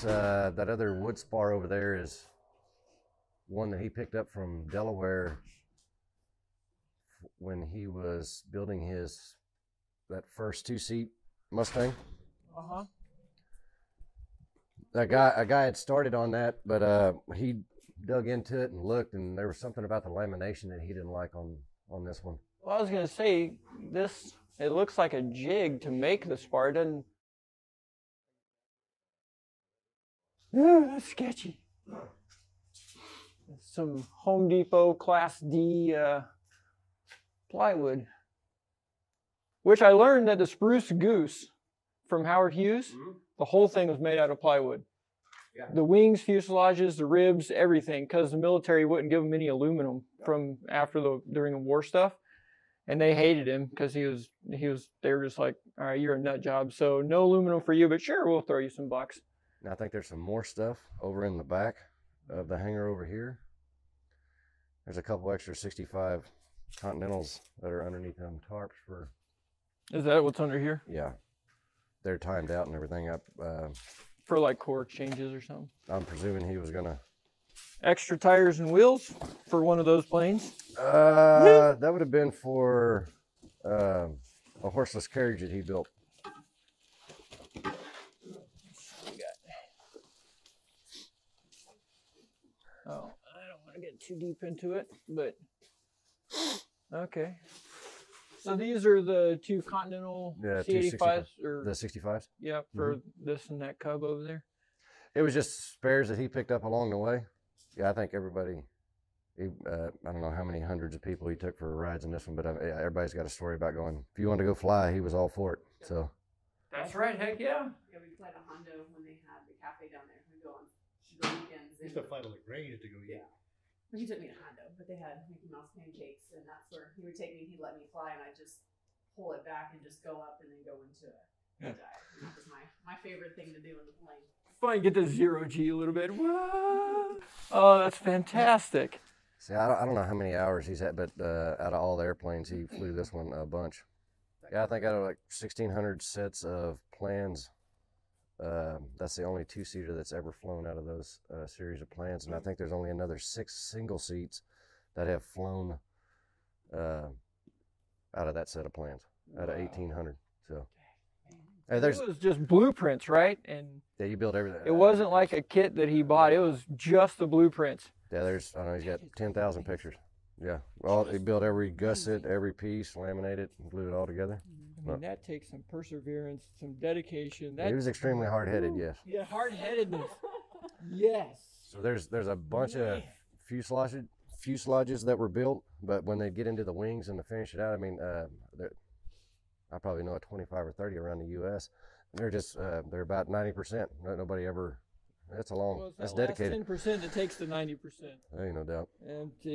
that other wood spar over there is one that he picked up from Delaware when he was building that first two-seat Mustang. A guy had started on that, but he dug into it and looked, and there was something about the lamination that he didn't like on this one. Well, I was gonna say it looks like a jig to make the spar. It doesn't. That's sketchy. Some Home Depot Class D plywood, which I learned that the Spruce Goose from Howard Hughes, the whole thing was made out of plywood. Yeah. The wings, fuselages, the ribs, everything, because the military wouldn't give him any aluminum from during the war stuff, and they hated him because they were just like, all right, you're a nut job, so no aluminum for you, but sure, we'll throw you some bucks. Now I think there's some more stuff over in the back of the hangar over here. There's a couple extra 65 Continentals that are underneath them tarps for. Is that what's under here? Yeah, they're timed out and everything up. For like core exchanges or something. I'm presuming he was gonna. Extra tires and wheels for one of those planes. That would have been for a horseless carriage that he built. Oh, I don't want to get too deep into it, but okay. So these are the two Continental C85s, or the 65s. Yeah, for this and that Cub over there. It was just spares that he picked up along the way. Yeah, I think everybody. I don't know how many hundreds of people he took for rides in this one, but everybody's got a story about going. If you want to go fly, he was all for it. So. That's right. Heck yeah. Yeah, we played a Hondo when they had the cafe down there. We go on the weekends. We used to fly to LaGrange to go eat. Yeah. He took me to Hondo, but they had Mickey Mouse pancakes, and that's where he would take me and he'd let me fly, and I'd just pull it back and just go up and then go into a dive. And that was my favorite thing to do in the plane. Fine, get the zero G a little bit. Whoa. Oh, that's fantastic. See, I don't know how many hours he's had, but out of all the airplanes, he flew this one a bunch. Yeah, I think out of like 1,600 sets of plans, that's the only two-seater that's ever flown out of those series of plans. And I think there's only another 6 single seats that have flown out of that set of plans, out of 1,800. So It was just blueprints, right? And yeah, you build everything. It wasn't like a kit that he bought. It was just the blueprints. Yeah, I don't know, he's got 10,000 pictures. Yeah, well, he built every gusset, every piece, laminated, and glued it all together. I mean, that takes some perseverance, some dedication. He was extremely hard-headed, yes. Yeah, hard-headedness. Yes. So there's a bunch of fuselages that were built, but when they get into the wings and to finish it out, I mean, I probably know a 25 or 30 around the U.S. They're just they're about 90%. Nobody ever. That's a long. Well, it's that's that dedicated. last 10% that takes the 90%. There ain't no doubt. And